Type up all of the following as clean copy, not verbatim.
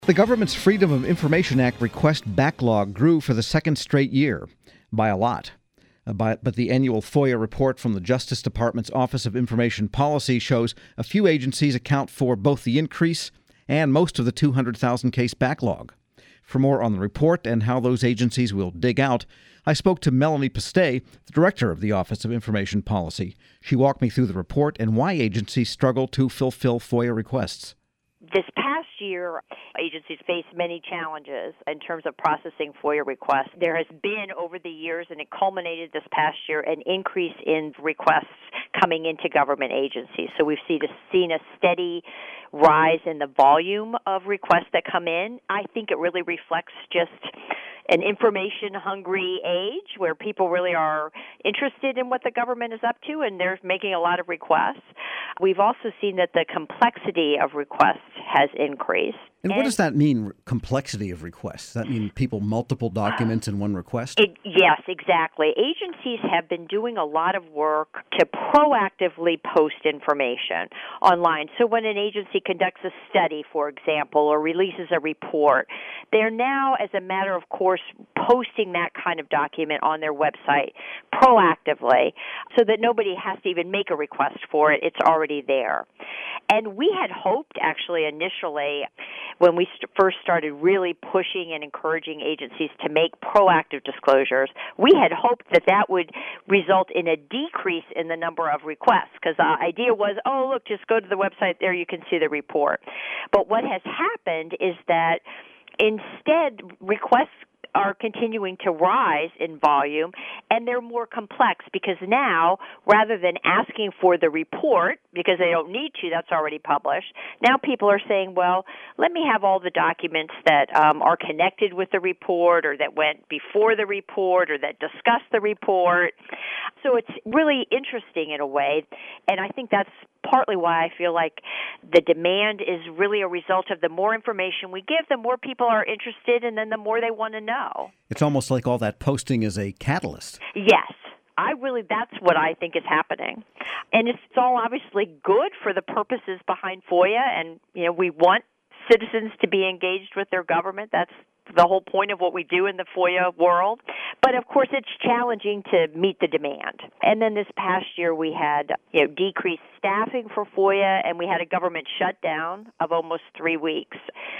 The government's Freedom of Information Act request backlog grew for the second straight year, by a lot. But the annual FOIA report from the Justice Department's Office of Information Policy shows a few agencies account for both the increase and most of the 200,000 case backlog. For more on the report and how those agencies will dig out, I spoke to Melanie Pastay, the director of the Office of Information Policy. She walked me through the report and why agencies struggle to fulfill FOIA requests. This past year, agencies face many challenges in terms of processing FOIA requests. There has been, over the years, and it culminated this past year, an increase in requests coming into government agencies. So we've seen a steady rise in the volume of requests that come in. I think it really reflects just an information-hungry age where people really are interested in what the government is up to, and they're making a lot of requests. We've also seen that the complexity of requests has increased. And what does that mean, complexity of requests? Does that mean multiple documents in one request? Yes, exactly. Agencies have been doing a lot of work to proactively post information online. So when an agency conducts a study, for example, or releases a report, they're now, as a matter of course, posting that kind of document on their website proactively so that nobody has to even make a request for it. It's already there. And we had hoped, actually, initially, when we first started really pushing and encouraging agencies to make proactive disclosures, we had hoped that that would result in a decrease in the number of requests, because the idea was, oh, look, just go to the website there, you can see the report. But what has happened is that instead, requests are continuing to rise in volume, and they're more complex because now, rather than asking for the report, because they don't need to, that's already published, now people are saying, well, let me have all the documents that are connected with the report or that went before the report or that discuss the report. So it's really interesting in a way, and I think that's partly why I feel like the demand is really a result of the more information we give, the more people are interested, and then the more they want to know. It's almost like all that posting is a catalyst. Yes. That's what I think is happening. And it's all obviously good for the purposes behind FOIA, and, we want citizens to be engaged with their government. That's the whole point of what we do in the FOIA world. But, of course, it's challenging to meet the demand. And then this past year we had decreased staffing for FOIA, and we had a government shutdown of almost 3 weeks.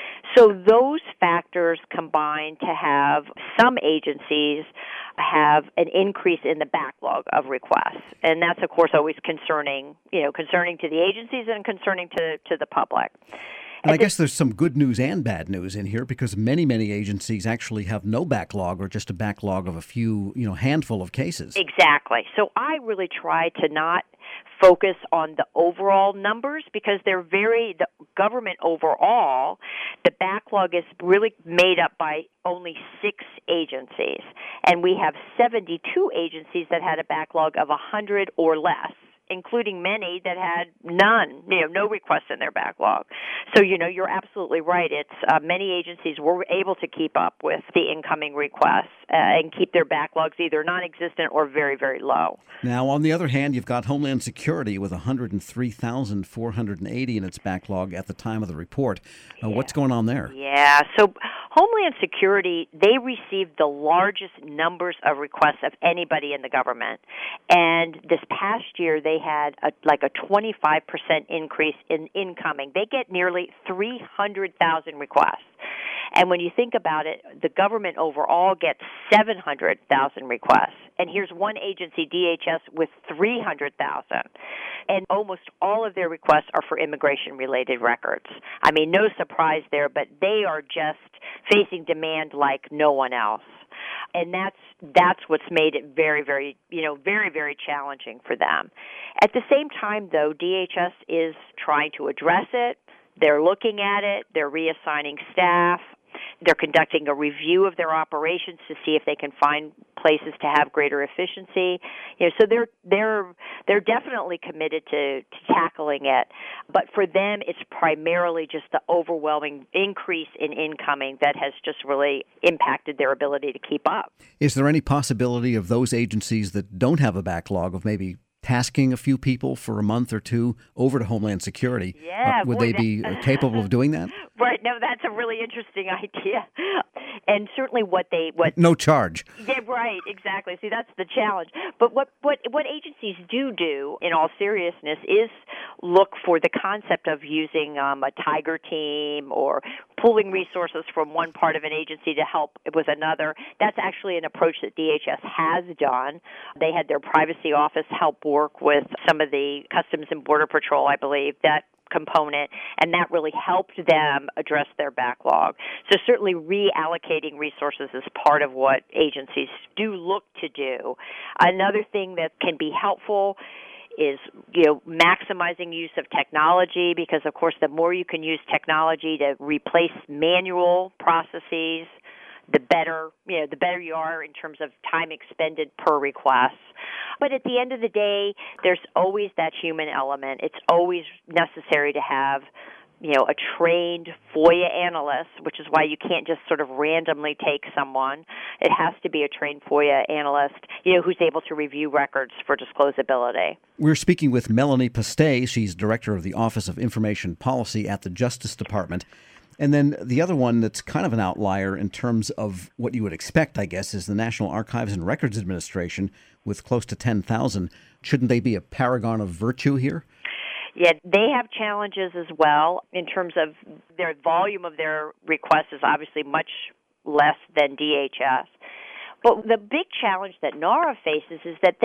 So those factors combine to have some agencies have an increase in the backlog of requests. And that's, of course, always concerning to the agencies and concerning to the public. And I guess there's some good news and bad news in here, because many agencies actually have no backlog or just a backlog of a few, handful of cases. Exactly. So I really try to not focus on the overall numbers because the government overall, the backlog is really made up by only 6 agencies. And we have 72 agencies that had a backlog of 100 or less, including many that had none, no requests in their backlog. So, you're absolutely right. It's many agencies were able to keep up with the incoming requests and keep their backlogs either non-existent or very, very low. Now, on the other hand, you've got Homeland Security with 103,480 in its backlog at the time of the report. What's going on there? Yeah, so Homeland Security, they received the largest numbers of requests of anybody in the government. And this past year, they had a 25% increase in incoming. They get nearly 300,000 requests. And when you think about it, the government overall gets 700,000 requests. And here's one agency, DHS, with 300,000. And almost all of their requests are for immigration-related records. I mean, no surprise there, but they are just facing demand like no one else. And that's what's made it very, very, very, very challenging for them. At the same time, though, DHS is trying to address it. They're looking at it. They're reassigning staff. They're conducting a review of their operations to see if they can find places to have greater efficiency. So they're definitely committed to tackling it. But for them, it's primarily just the overwhelming increase in incoming that has just really impacted their ability to keep up. Is there any possibility of those agencies that don't have a backlog of maybe tasking a few people for a month or two over to Homeland Security. Yeah, Would boy, they be capable of doing that? Right. No, that's a really interesting idea. And certainly what No charge. Yeah, right, exactly. See, that's the challenge. But what agencies do in all seriousness is look for the concept of using a tiger team or pooling resources from one part of an agency to help with another. That's actually an approach that DHS has done. They had their privacy office help work with some of the Customs and Border Patrol, I believe, that component, and that really helped them address their backlog. So certainly reallocating resources is part of what agencies do look to do. Another thing that can be helpful is, maximizing use of technology, because of course the more you can use technology to replace manual processes, the better you are in terms of time expended per request. But at the end of the day, there's always that human element. It's always necessary to have, a trained FOIA analyst, which is why you can't just sort of randomly take someone. It has to be a trained FOIA analyst, who's able to review records for disclosability. We're speaking with Melanie Pastay. She's director of the Office of Information Policy at the Justice Department. And then the other one that's kind of an outlier in terms of what you would expect, I guess, is the National Archives and Records Administration with close to 10,000. Shouldn't they be a paragon of virtue here? Yeah, they have challenges as well in terms of their volume of their requests is obviously much less than DHS. But the big challenge that NARA faces is that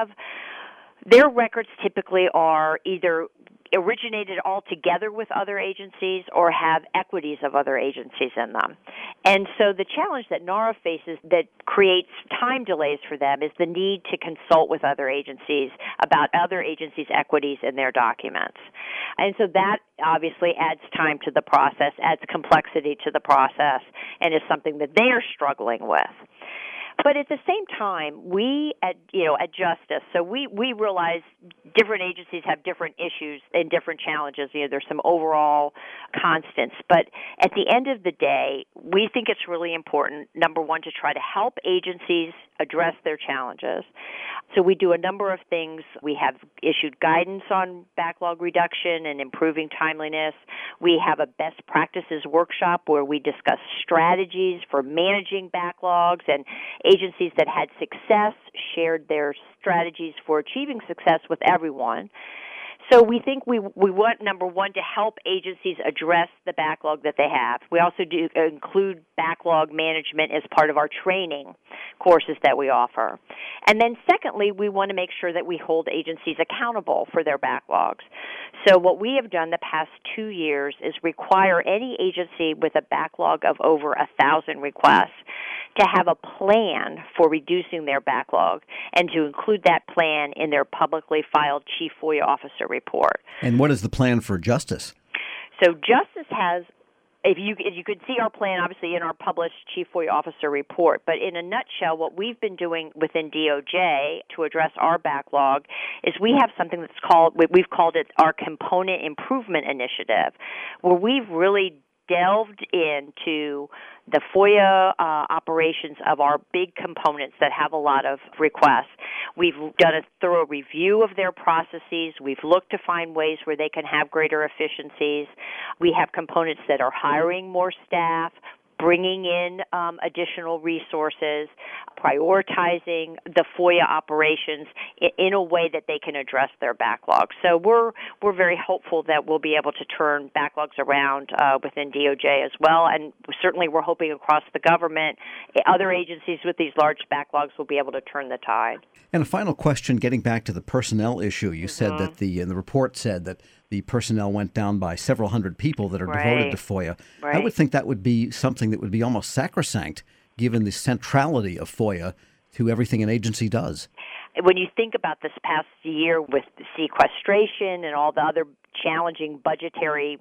their records typically are either originated altogether with other agencies or have equities of other agencies in them. And so the challenge that NARA faces that creates time delays for them is the need to consult with other agencies about other agencies' equities in their documents. And so that obviously adds time to the process, adds complexity to the process, and is something that they are struggling with. But at the same time, we at Justice, so we realize different agencies have different issues and different challenges. There's some overall constants. But at the end of the day, we think it's really important, number one, to try to help agencies address their challenges. So we do a number of things. We have issued guidance on backlog reduction and improving timeliness. We have a best practices workshop where we discuss strategies for managing backlogs, and agencies that had success shared their strategies for achieving success with everyone. So we think we want, number one, to help agencies address the backlog that they have. We also do include backlog management as part of our training courses that we offer. And then secondly, we want to make sure that we hold agencies accountable for their backlogs. So what we have done the past 2 years is require any agency with a backlog of over 1,000 requests to have a plan for reducing their backlog and to include that plan in their publicly filed Chief FOIA Officer report. And what is the plan for Justice? So Justice has, if you could see our plan, obviously, in our published Chief FOIA Officer report. But in a nutshell, what we've been doing within DOJ to address our backlog is we have something we've called it our Component Improvement Initiative, where we've really delved into the FOIA operations of our big components that have a lot of requests. We've done a thorough review of their processes. We've looked to find ways where they can have greater efficiencies. We have components that are hiring more staff, bringing in additional resources, prioritizing the FOIA operations in a way that they can address their backlog. So we're very hopeful that we'll be able to turn backlogs around within DOJ as well, and certainly we're hoping across the government, other agencies with these large backlogs will be able to turn the tide. And a final question, getting back to the personnel issue. You said that the report said that the personnel went down by several hundred people that are devoted to FOIA. Right. I would think that would be something that would be almost sacrosanct, given the centrality of FOIA to everything an agency does. When you think about this past year with sequestration and all the other challenging budgetary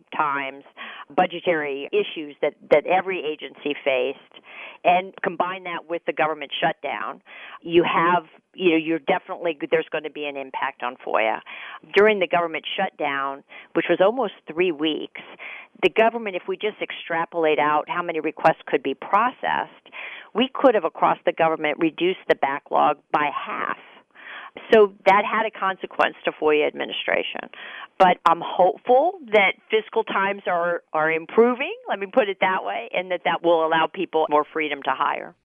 issues that every agency faced, and combine that with the government shutdown, you're definitely, there's going to be an impact on FOIA. During the government shutdown, which was almost 3 weeks, the government, if we just extrapolate out how many requests could be processed, we could have across the government reduced the backlog by half. So that had a consequence to FOIA administration. But I'm hopeful that fiscal times are improving, let me put it that way, and that will allow people more freedom to hire.